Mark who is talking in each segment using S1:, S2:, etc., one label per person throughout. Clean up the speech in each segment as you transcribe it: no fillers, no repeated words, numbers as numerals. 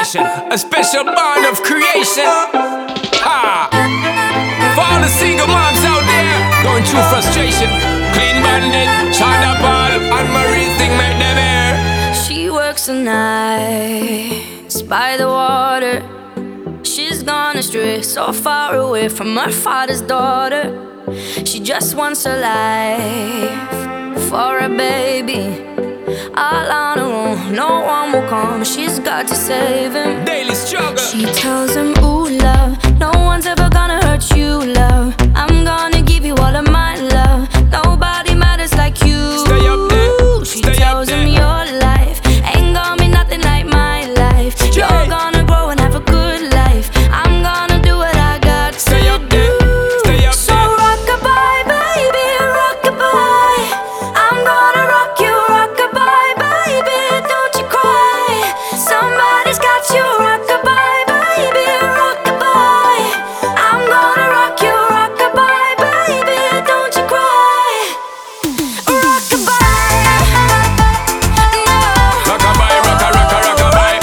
S1: frustration, a special bond of creation. Ha! For all the single moms out there going through frustration, Clean Bandit, China Paul, and Marie thing make them air.
S2: She works the nights by the water. She's gone astray, so far away from her father's daughter. She just wants a life for a baby. All on her own, no one will come. She's got to save him.
S1: Daily struggle.
S2: She tells him, ooh, love, no one's ever gonna hurt you, love. I'm gonna give you all of my love. Nobody matters like you.
S1: Stay up there.
S2: She
S1: Stay
S2: tells
S1: up
S2: him
S1: there.
S2: your life ain't gonna be nothing like my life. You're gonna grow and have a good life. I'm gonna do what I got to
S1: Stay up
S2: do.
S1: there. Stay up
S2: So
S1: there.
S2: rock-a-bye, baby, rock-a-bye. I'm gonna rock you, rock-a-bye, baby, don't you cry. Somebody's got you, rock-a-bye, baby, rock-a-bye. I'm gonna rock you, rock-a-bye, baby, don't you cry. Rock-a-bye, no.
S1: Rock-a-bye, rock-a-rock-a, rock-a-bye.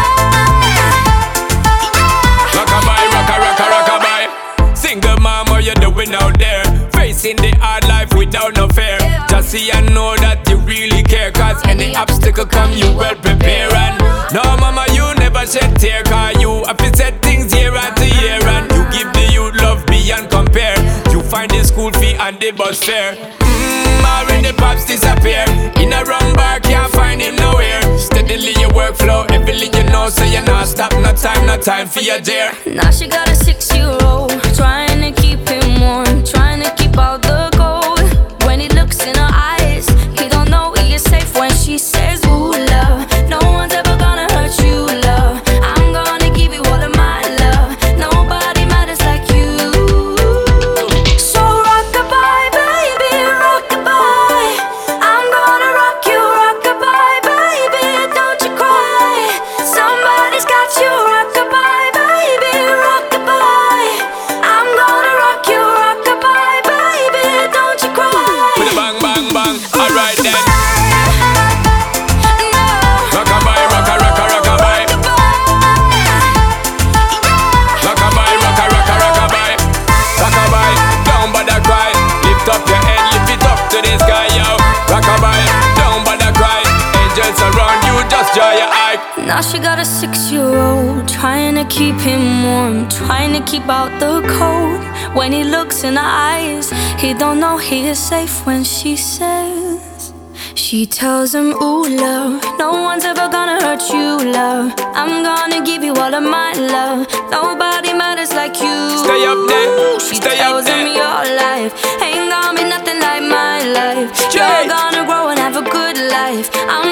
S1: Rock-a-bye, rock-a-rock-a, rock-a-bye. Single mom, what you doing out there? Facing the hard life without no fear. Just see and know that you really care. Cause any obstacle come, you well prepare. And no mama, you never shed tear. Cause you have to set things year after year. And you give the youth love beyond compare. You find the school fee and the bus fare. When the pops disappear, in a wrong bar, can't find him nowhere. Steadily your workflow, everything you know, so you're not stop, no time for your dear.
S2: Now she got a 6-year-old, trying to keep him warm, trying to keep out the cold. When he looks in her eyes, he don't know he is safe when she says, ooh, love, no one's ever gonna hurt you, love. I'm gonna give you all of my love. Nobody matters like you. So rock-a-bye, baby, rock-a-bye. I'm gonna rock you, rock-a-bye, baby, don't you cry. Somebody's got you, rock-a-bye, baby, rock-a-bye. I'm gonna rock you, rock-a-bye, baby, don't you cry.
S1: With a bang, bang, bang, alright then.
S2: No.
S1: Rock-a-bye, rock-a-rock-a, rock-a-bye. Rock-a-bye, rock-a-rock-a, rock-a-bye. Rock-a-bye, don't bother cry. Lift up your head, lift it up to the sky, yo. Rock-a-bye, don't bother cry. Angels around you, just draw your eye.
S2: Now she got a 6-year-old, trying to keep him warm, trying to keep out the cold. When he looks in her eyes, he don't know he is safe when she says. She tells him, ooh, love, no one's ever gonna hurt you, love. I'm gonna give you all of my love. Nobody matters like you.
S1: Stay up there.
S2: She
S1: Stay up
S2: tells him
S1: there.
S2: your life ain't gonna be nothing like my life. You're gonna grow and have a good life. I'm